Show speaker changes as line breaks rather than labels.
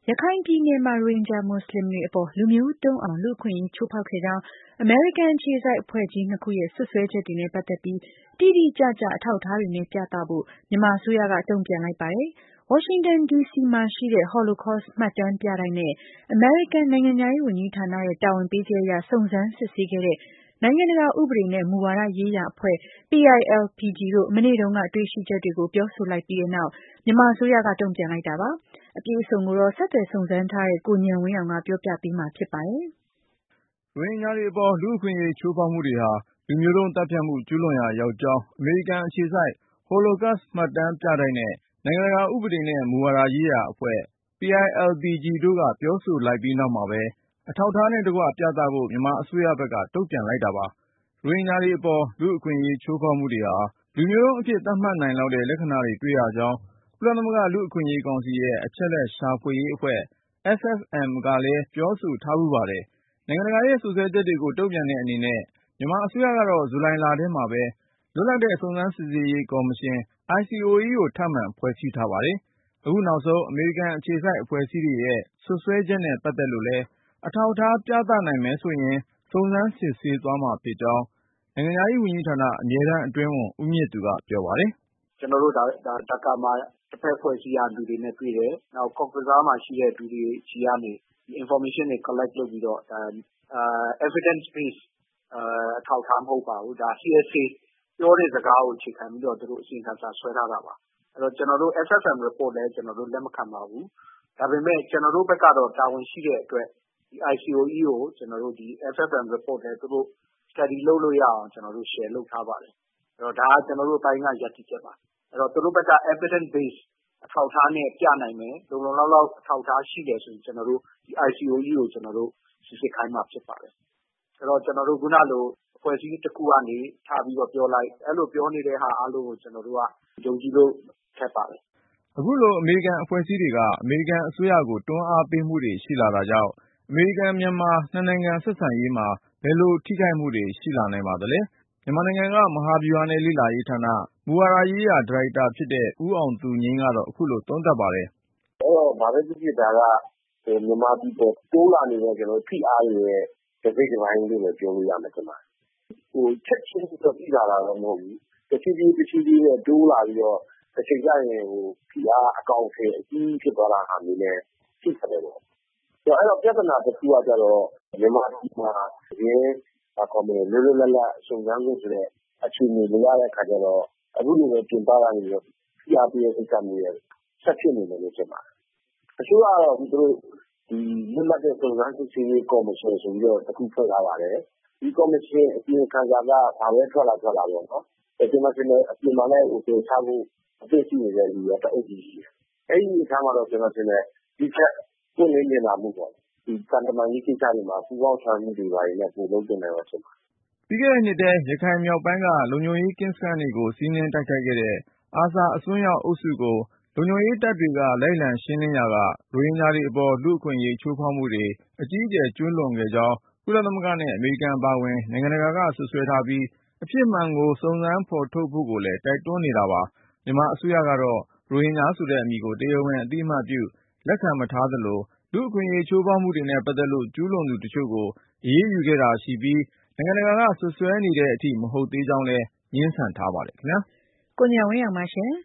ရခိုင်ပြည်နယ်မှာ ရိုဟင်ဂျာမွတ်စလင်တွေအပေါ် လူမျိုးတုန်းအောင် လူ့အခွင့်အရေးချိုးဖောက်ခဲ့ကြောင်း အမေရိကန်အခြေစိုက်အဖွဲ့ကြီး 2 ခုရဲ့ စွပ်စွဲချက်တွေနဲ့ပတ်သက်ပြီး တိတိကျကျ အထောက်အထားတွေနဲ့ ပြသဖို့ မြန်မာအစိုးရက တုံ့ပြန်လိုက်ပါတယ်။ ဝါရှင်တန်ဒီစီမှာရှိတဲ့ Holocaust မှတ်တမ်းပြတိုက်နဲ့ အမေရိကန်နိုင်ငံခြားရေးဝန်ကြီးဌာနရဲ့ တာဝန်ပေးချက်အရ စုံစမ်းစစ်ဆေးခဲ့တဲ့ နိုင်ငံတကာဥပဒေနဲ့ မူဝါဒရေးရာအဖွဲ့ PILPG တို့ မနေ့တုန်းက တွေ့ရှိချက်တွေကို ပြောဆိုလိုက်ပြီးတဲ့နောက် မြန်မာအစိုးရက တုံ့ပြန်လိုက်တာပါ။ အပြည့်အစုံကိုတော့ ဆက်သွယ်စုံစမ်းထားတဲ့ ကိုဉာဏ်ဝင်းအောင်က ပြောပြပေးမှာဖြစ်ပါတယ်
။ ရိုဟင်ဂျာတွေအပေါ် လူ့အခွင့်အရေးချိုးဖောက်မှုတွေဟာ လူမျိုးတုန်းသတ်ဖြတ်မှု ကျူးလွန်ရာရောက်ကြောင်း အမေရိကန်အခြေစိုက် Holocaust မှတ်တမ်းပြတိုက်နဲ့ နိုင်ငံတကာဥပဒေနဲ့ မူဝါဒရေးရာအဖွဲ့ PILPG တို့က ပြောဆိုလိုက်ပြီးနောက်မှာပဲ အထောက်အထားနဲ့တကွ ပြသဖို့ မြန်မာအစိုးရဘက်က တုံ့ပြန်လိုက်တာပါ။ ရိုဟင်ဂျာတွေအပေါ် လူ့အခွင့်အရေးချိုးဖောက်မှုတွေဟာ လူမျိုးတုန်းအဖြစ် သတ်မှတ်နိုင်လောက်တဲ့ လက္ခဏာတွေ တွေ့ရကြောင်း ကုလသမဂ္ဂလူ့အခွင့်အရေးကောင်စီရဲ့ အချက်အလက်ရှာဖွေရေးအဖွဲ့ SFM ကလည်း ပြောဆိုထားဖူးပါတယ်။ နိုင်ငံတကာရဲ့ စွပ်စွဲချက်တွေကို တုံ့ပြန်တဲ့အနေနဲ့ မြန်မာအစိုးရကတော့ ဇူလိုင်လထဲမှာပဲ လွတ်လပ်တဲ့ စုံစမ်းစစ်ဆေးရေးကော်မရှင် ICOE ကို ထပ်မံဖွဲ့စည်းထားပါတယ်။ အခုနောက်ဆုံး အမေရိကန်အခြေစိုက်အဖွဲ့အစည်းတွေရဲ့ စွပ်စွဲချက်နဲ့ပတ်သက်လို့လည်း အထောက်အထား ပြသနိုင်မယ်ဆိုရင် စုံစမ်းစစ်ဆေးသွားမှာဖြစ်ကြောင်း နိုင်ငံခြားရေးဝန်ကြီးဌာန အမြဲတမ်းအတွင်းဝန် ဦးမြင့်သူက ပြောပါတယ်
။ “ကျနော်တို့ဒါကာမှာ တဖက်အဖွဲ့အစည်းကလူတွေနဲ့တွေ့တယ်။ နောက် Cox's Bazar မှာရှိတဲ့လူတွေဆီကနေ information တွေ collect လုပ်ပြီးတော့ evidence base အထောက်အထားမဟုတ်ပါဘူး။ hearsay ပြောတဲ့စကားကိုအခြေခံပြီးတော့ သူတို့အစီရင်ခံစာဆွဲထားတာပါ။ အဲဒီတော့ ကျနော်တို့ SFM report လည်း ကျနော်တို့လက်မခံပါဘူး။ ဒါပေမယ့် ကျနော်တို့ဘက်ကတော့ တာဝန်ရှိတဲ့အတွက် ICOE ကို ကျနော်တို့ SFM report လည်း သူတို့ study လုပ်လို့ရအောင် ကျနော်တို့ share လုပ်ထားပါတယ်။ ဒါက ကျနော်တို့အပိုင်းက ရပ်တည်ချက်ပါ။ အဲဒီတော့ သူတို့ဘက်က evidence base အထောက်အထားနဲ့ပြနိုင်မယ်။ လုံလုံလောက်လောက်အထောက်အထားရှိတယ်ဆိုရင် ကျနော်တို့ ICOE ကို ကျနော်တို့ စိစစ်ခိုင်းမှာဖြစ်ပါတယ်။ အဲဒီတော့ ကျနော်တို့ ခုနလို အဖွဲ့အစည်းတခုကနေ ထပြီးတော့ပြောလိုက် အဲလိုပြောနေတဲ့ဟာအားလုံးကို ကျနော်တို့က ယုံကြည်လို့ခက်ပါတယ်။
” အခုလို အမေရိကန်အဖွဲ့အစည်းတွေက အမေရိကန်အစိုးရကို တွန်းအားပေးမှုတွေရှိလာတာကြောင့် အမေရိကန်-မြန်မာ နှစ်နိုင်ငံဆက်ဆံရေးမှာ ဘယ်လိုထိခိုက်မှုတွေ ရှိလာနိုင်ပါသလဲ။ မြန်မာနိုင်ငံက မဟာဗျူဟာနဲ့လေ့လာရေးဌာန မူဝါဒရေးရာဒါရိုက်တာဖြစ်တဲ့ ဦးအောင်သူငြိမ်းကတော့ အခုလိုသုံးသပ်ပါတယ်
။ “ဘာပဲဖြစ်ဖြစ် ဒါက မြန်မာပြည်ပေါ်တိုးလာနေတဲ့ဖိအားတွေရဲ့ တစိတ်တပိုင်းလို့ပဲပြောလို့ရမယ်ထင်ပါတယ်။ ချက်ချင်းကြီးသိလာတာတော့မဟုတ်ဘူး။ တဖြည်းဖြည်းနဲ့တိုးလာပြီးတော့ တချိန်ကျရင် ဖိအားအကောင်အထည်အကြီးကြီးဖြစ်သွားတာမျိုးလည်းရှိတတ်တယ်ပေါ့။ အဲဒီတော့ ပြဿနာတခုကတော့ မြန်မာပြည်မှာ သတင်းလွတ်လွတ်လပ်လပ်စုံစမ်းခွင့်ဆိုတဲ့အခြေအနေမရတဲ့အခါကျတော့ အခုလိုပဲပြင်ပကနေပြီးတော့ ဖိအားပေးတဲ့ကိစ္စမျိုးတွေဆက်ဖြစ်နေမယ်လို့ထင်ပါတယ်။ အစိုးရကတော့ သူတို့လွတ်လပ်တဲ့စုံစမ်းစစ်ဆေးရေးကော်မရှင်ဆိုပြီးတော့တခုဖွဲ့ထားပါတယ်။ ဒီကော်မရှင်အစီရင်ခံစာကဘာပဲထွက်လာပေါ့နော်။ ကျနော်ထင်တယ်အပြင်မှာလည်းပယ်ချဖို့အသင့်ရှိနေတဲ့လူတွေကတအုပ်ကြီးရှိတယ်။ အဲဒီအနေအထားမှာတော့ ကျနော်ထင်တယ်ဒီထက်ပွင့်လင်းမြင်သာမှုပေါ့။ ဒီသံတမန်ရေးကိစ္စတွေမှာ ပူးပေါင်းဆောင်ရွက်မှုတွေနဲ့ပိုလုပ်သင့်တယ်လို့ထင်ပါတယ်။
” ပြီးခဲ့တဲ့နှစ်ထဲ ရခိုင်မြောက်ပိုင်းက လုံခြုံရေးကင်းစခန်းတွေကို စီးနင်းတိုက်ခိုက်ခဲ့တဲ့ ARSA အစွန်းရောက်အုပ်စုကို လုံခြုံရေးတပ်တွေက လိုက်လံရှင်းလင်းရာက ရိုဟင်ဂျာတွေအပေါ် လူ့အခွင့်အရေးချိုးဖောက်မှုတွေ အကြီးအကျယ်ကျူးလွန်ခဲ့ကြောင်း ကုလသမဂ္ဂနဲ့ အမေရိကန်အပါအဝင် နိုင်ငံတကာက စွပ်စွဲထားပြီး အဖြစ်မှန်ကို စုံစမ်းဖေါ်ထုတ်ဖို့ကိုလည်း တိုက်တွန်းနေတာပါ။ မြန်မာအစိုးရကတော့ ရိုဟင်ဂျာဆိုတဲ့အမည်ကို တရားဝင်အသိအမှတ်ပြု လက်ခံမထားသလို၊ လူ့အခွင့်အရေးချိုးဖောက်မှုတွေနဲ့ပတ်သက်လို့ ကျူးလွန်သူတချို့ကို အရေးယူခဲ့တာရှိပြီး နိုင်ငံတကာက စွပ်စွဲနေတဲ့အထိ မဟုတ်သေးကြောင်းလည်း ငြင်းဆန်ထားပါတယ်ခင်ဗျာ
။ ကိုဉာဏ်ဝင်းအောင်ပါရှင်